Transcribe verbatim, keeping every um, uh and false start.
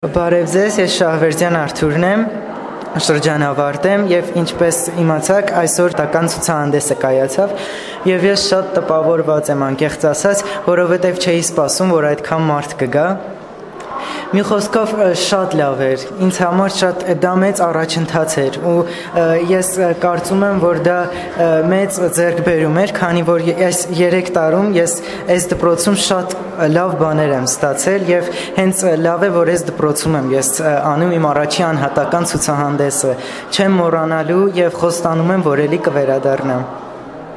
Բարև ձեզ, ես Շահվերդյան Արթուրն եմ, շրջանավարտ եմ և ինչպես իմացաք այսօր տական ցուցահանդեսը կայացավ և ես շատ տպավորված եմ անկեղծ ասած, որովհետև չէի սպասում, որ այդքան մարդ կգա։ Մի խոսքով շատ լավ էր, ինձ համար շատ դա մեծ առաջընթաց էր ու ես կարծում եմ, որ դա մեծ ձեռքբերում էր, քանի որ այս երեք տարում ես այս դպրոցում շատ լավ բաներ եմ ստացել և հենց լավ է, որ այս դպրոցում եմ ես անում իմ առաջի անհատական ցուցահանդեսը, չեմ մոռանալու և խոստանում եմ, որ էլի կվերադառնամ։